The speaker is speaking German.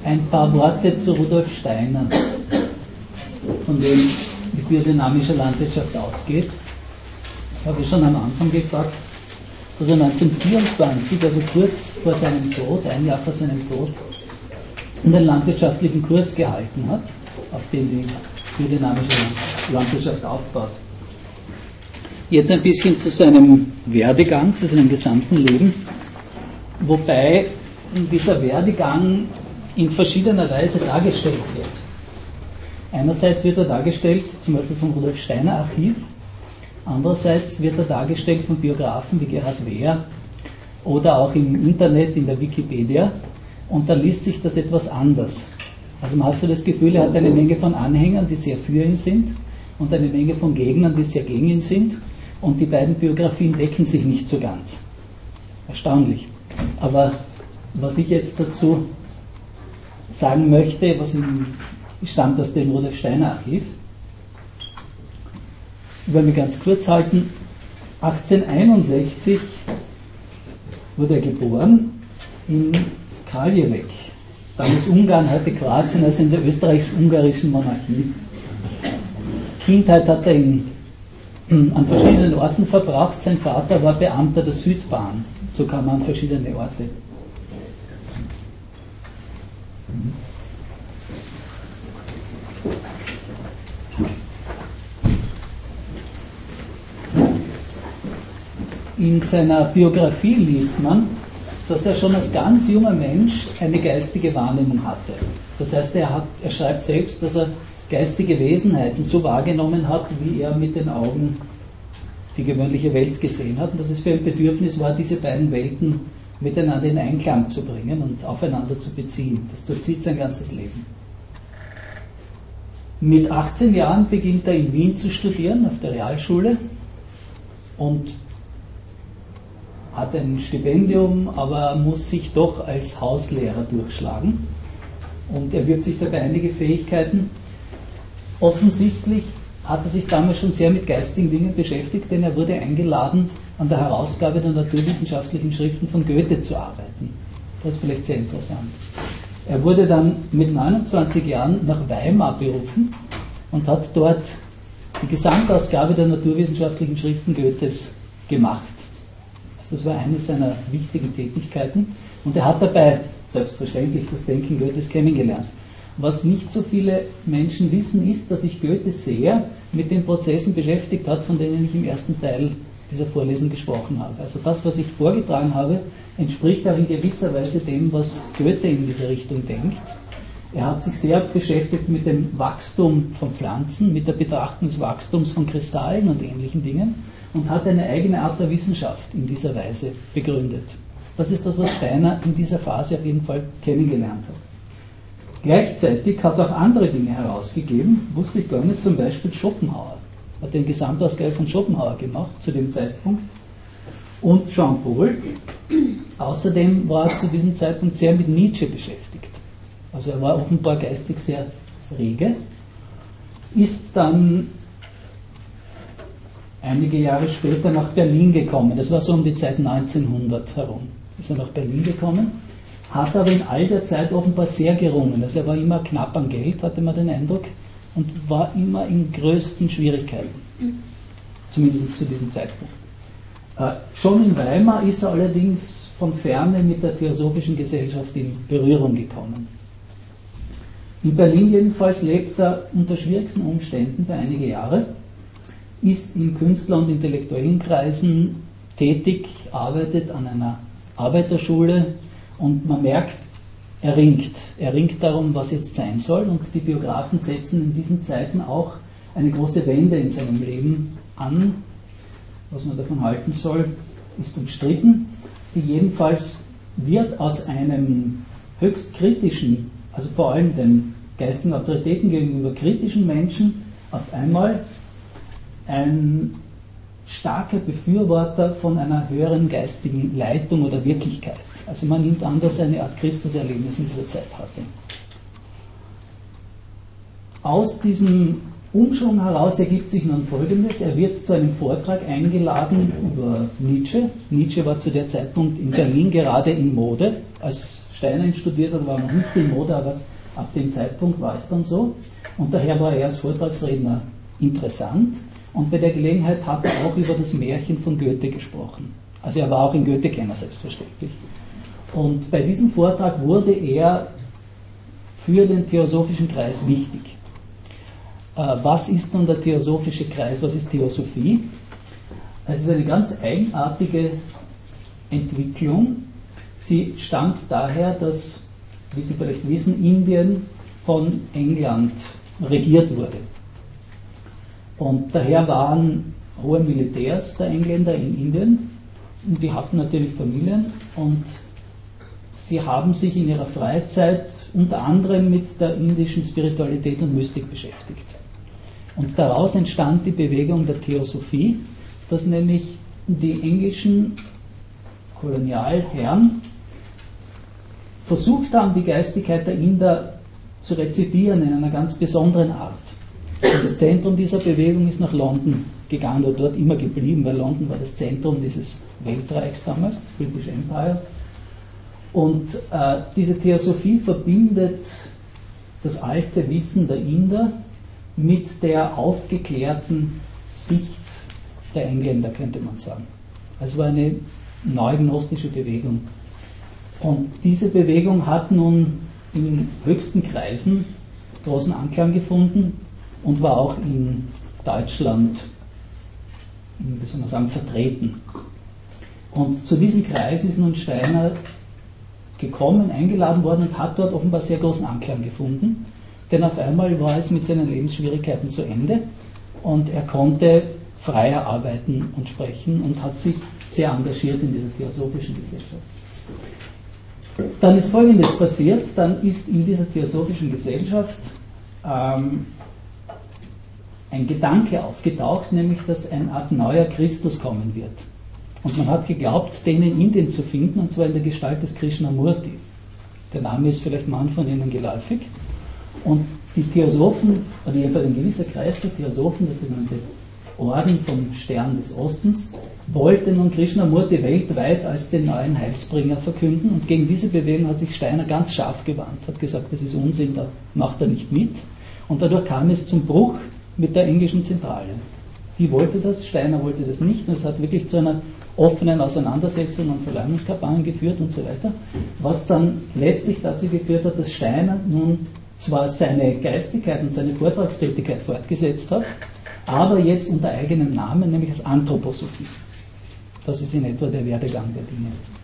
ein paar Worte zu Rudolf Steiner, von dem die biodynamische Landwirtschaft ausgeht. Ich habe schon am Anfang gesagt, dass er 1924, also kurz vor seinem Tod, ein Jahr vor seinem Tod, einen landwirtschaftlichen Kurs gehalten hat, auf dem die biodynamische Landwirtschaft aufbaut. Jetzt ein bisschen zu seinem Werdegang, zu seinem gesamten Leben, wobei dieser Werdegang in verschiedener Weise dargestellt wird. Einerseits wird er dargestellt, zum Beispiel vom Rudolf Steiner Archiv, andererseits wird er dargestellt von Biografen wie Gerhard Wehr oder auch im Internet, in der Wikipedia, und da liest sich das etwas anders. Also man hat so das Gefühl, er hat eine Menge von Anhängern, die sehr für ihn sind, und eine Menge von Gegnern, die sehr gegen ihn sind, und die beiden Biografien decken sich nicht so ganz. Erstaunlich. Aber was ich jetzt dazu sagen möchte, stammt aus dem Rudolf Steiner Archiv. Ich will mich ganz kurz halten. 1861 wurde er geboren in Kraljevec. Damals Ungarn, heute Kroatien, also in der österreichisch-ungarischen Monarchie. Kindheit hat er an verschiedenen Orten verbracht. Sein Vater war Beamter der Südbahn. So kam man an verschiedene Orte. In seiner Biografie liest man, dass er schon als ganz junger Mensch eine geistige Wahrnehmung hatte. Das heißt, er schreibt selbst, dass er geistige Wesenheiten so wahrgenommen hat, wie er mit den Augen die gewöhnliche Welt gesehen hat, und dass es für ein Bedürfnis war, diese beiden Welten miteinander in Einklang zu bringen und aufeinander zu beziehen. Das durchzieht sein ganzes Leben. Mit 18 Jahren beginnt er in Wien zu studieren, auf der Realschule, und hat ein Stipendium, aber muss sich doch als Hauslehrer durchschlagen und erwirbt sich dabei einige Fähigkeiten. Offensichtlich hat er sich damals schon sehr mit geistigen Dingen beschäftigt, denn er wurde eingeladen, an der Herausgabe der naturwissenschaftlichen Schriften von Goethe zu arbeiten. Das ist vielleicht sehr interessant. Er wurde dann mit 29 Jahren nach Weimar berufen und hat dort die Gesamtausgabe der naturwissenschaftlichen Schriften Goethes gemacht. Das war eine seiner wichtigen Tätigkeiten, und er hat dabei selbstverständlich das Denken Goethes kennengelernt. Was nicht so viele Menschen wissen, ist, dass sich Goethe sehr mit den Prozessen beschäftigt hat, von denen ich im ersten Teil dieser Vorlesung gesprochen habe. Also das, was ich vorgetragen habe, entspricht auch in gewisser Weise dem, was Goethe in dieser Richtung denkt. Er hat sich sehr beschäftigt mit dem Wachstum von Pflanzen, mit der Betrachtung des Wachstums von Kristallen und ähnlichen Dingen, und hat eine eigene Art der Wissenschaft in dieser Weise begründet. Das ist das, was Steiner in dieser Phase auf jeden Fall kennengelernt hat. Gleichzeitig hat er auch andere Dinge herausgegeben, wusste ich gar nicht, zum Beispiel Schopenhauer. Hat den Gesamtausgabe von Schopenhauer gemacht zu dem Zeitpunkt. Und Jean-Paul. Außerdem war er zu diesem Zeitpunkt sehr mit Nietzsche beschäftigt. Also er war offenbar geistig sehr rege. Ist dann einige Jahre später nach Berlin gekommen. Das war so um die Zeit 1900 herum. Ist er nach Berlin gekommen, hat aber in all der Zeit offenbar sehr gerungen. Also er war immer knapp an Geld, hatte man den Eindruck, und war immer in größten Schwierigkeiten. Zumindest zu diesem Zeitpunkt. Schon in Weimar ist er allerdings von Ferne mit der Theosophischen Gesellschaft in Berührung gekommen. In Berlin jedenfalls lebt er unter schwierigsten Umständen für einige Jahre, ist in Künstler- und intellektuellen Kreisen tätig, arbeitet an einer Arbeiterschule, und man merkt, er ringt darum, was jetzt sein soll, und die Biografen setzen in diesen Zeiten auch eine große Wende in seinem Leben an. Was man davon halten soll, ist umstritten. Jedenfalls wird aus einem höchst kritischen, also vor allem den geistigen Autoritäten gegenüber kritischen Menschen, auf einmal ein starker Befürworter von einer höheren geistigen Leitung oder Wirklichkeit. Also man nimmt an, dass er eine Art Christuserlebnis in dieser Zeit hatte. Aus diesem Umschwung heraus ergibt sich nun Folgendes: Er wird zu einem Vortrag eingeladen über Nietzsche. Nietzsche war zu der Zeitpunkt in Berlin gerade in Mode als Steiner ihn studiert hat, war noch nicht in Mode, aber ab dem Zeitpunkt war es dann so. Und daher war er als Vortragsredner interessant. Und bei der Gelegenheit hat er auch über das Märchen von Goethe gesprochen. Also er war auch ein Goethe-Kenner, selbstverständlich. Und bei diesem Vortrag wurde er für den Theosophischen Kreis wichtig. Was ist nun der Theosophische Kreis? Was ist Theosophie? Es ist eine ganz eigenartige Entwicklung. Sie stammt daher, dass, wie Sie vielleicht wissen, Indien von England regiert wurde. Und daher waren hohe Militärs der Engländer in Indien und die hatten natürlich Familien und sie haben sich in ihrer Freizeit unter anderem mit der indischen Spiritualität und Mystik beschäftigt. Und daraus entstand die Bewegung der Theosophie, dass nämlich die englischen Kolonialherren versucht haben, die Geistigkeit der Inder zu rezipieren in einer ganz besonderen Art. Und das Zentrum dieser Bewegung ist nach London gegangen oder dort immer geblieben, weil London war das Zentrum dieses Weltreichs damals, British Empire. Und diese Theosophie verbindet das alte Wissen der Inder mit der aufgeklärten Sicht der Engländer, könnte man sagen. Also es war eine neugnostische Bewegung. Und diese Bewegung hat nun in höchsten Kreisen großen Anklang gefunden und war auch in Deutschland, wie soll man sagen, vertreten. Und zu diesem Kreis ist nun Steiner gekommen, eingeladen worden und hat dort offenbar sehr großen Anklang gefunden, denn auf einmal war es mit seinen Lebensschwierigkeiten zu Ende und er konnte freier arbeiten und sprechen und hat sich sehr engagiert in dieser Theosophischen Gesellschaft. Dann ist Folgendes passiert, dann ist in dieser Theosophischen Gesellschaft ein Gedanke aufgetaucht, nämlich dass eine Art neuer Christus kommen wird. Und man hat geglaubt, den in Indien zu finden, und zwar in der Gestalt des Krishnamurti. Der Name ist vielleicht manchen von Ihnen geläufig. Und die Theosophen, oder jedenfalls ein gewisser Kreis der Theosophen, das sogenannte Orden vom Stern des Ostens, wollte nun Krishnamurti weltweit als den neuen Heilsbringer verkünden. Und gegen diese Bewegung hat sich Steiner ganz scharf gewandt, hat gesagt, das ist Unsinn, da macht er nicht mit. Und dadurch kam es zum Bruch mit der englischen Zentrale. Die wollte das, Steiner wollte das nicht, und es hat wirklich zu einer offenen Auseinandersetzung und Verleumdungskampagnen geführt und so weiter, was dann letztlich dazu geführt hat, dass Steiner nun zwar seine Geistigkeit und seine Vortragstätigkeit fortgesetzt hat, aber jetzt unter eigenem Namen, nämlich als Anthroposophie. Das ist in etwa der Werdegang der Dinge.